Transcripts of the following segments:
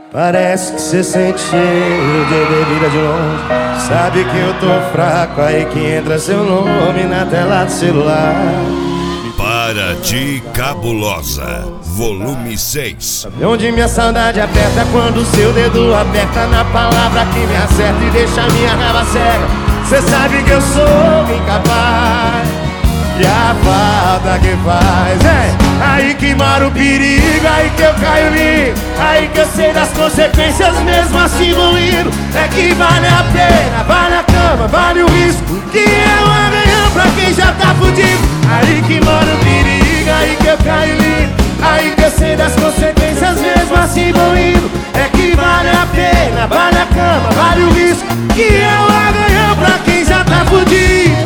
Parece que cê sente cheiro de bebida de longe. Sabe que eu tô fraco, aí que entra seu nome na tela do celular. Para de Cabulosa, volume 6. Sabe onde minha saudade aperta quando seu dedo aperta na palavra que me acerta e deixa minha raiva cega. Cê sabe que eu sou incapaz e a falta que faz aí que mora o perigo, aí que eu caio lindo, aí que eu sei das consequências mesmo assim vou indo. É que vale a pena, vale a cama, vale o risco, que é um arranhão pra quem já tá fudido. Aí que mora o perigo, aí que eu caio lindo, aí que eu sei das consequências mesmo assim vou indo. É que vale a pena, vale a cama, vale o risco, que é um arranhão pra quem já tá fudido.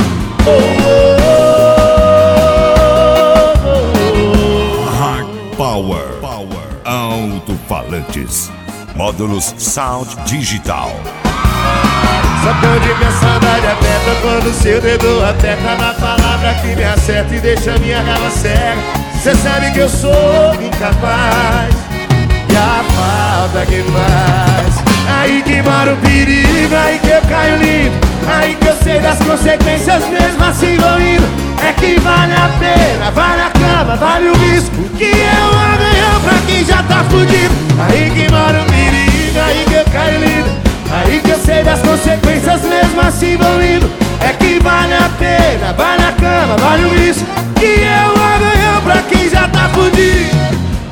Power Alto-falantes, módulos Sound Digital. Sabe onde minha saudade aperta quando seu dedo aperta na palavra que me acerta e deixa minha raiva cega. Cê sabe que eu sou incapaz e a falta que faz. Aí que mora o perigo, aí que eu caio lindo, aí que eu sei das consequências mesmo assim vou indo. É que vale a pena, vale a cama, vale o risco, que é um arranhão pra quem já tá fudido. Aí que mora o perigo, aí que eu caio lindo, aí que eu sei das consequências mesmo assim vou indo. É que vale a pena, vale a cama, vale o risco, que é um arranhão pra quem já tá fudido.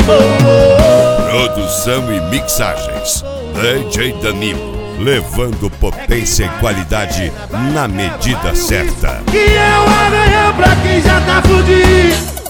Produção e mixagens, DJ Danilo, levando potência e qualidade na medida certa. Que é um arranhão pra quem já tá fudido.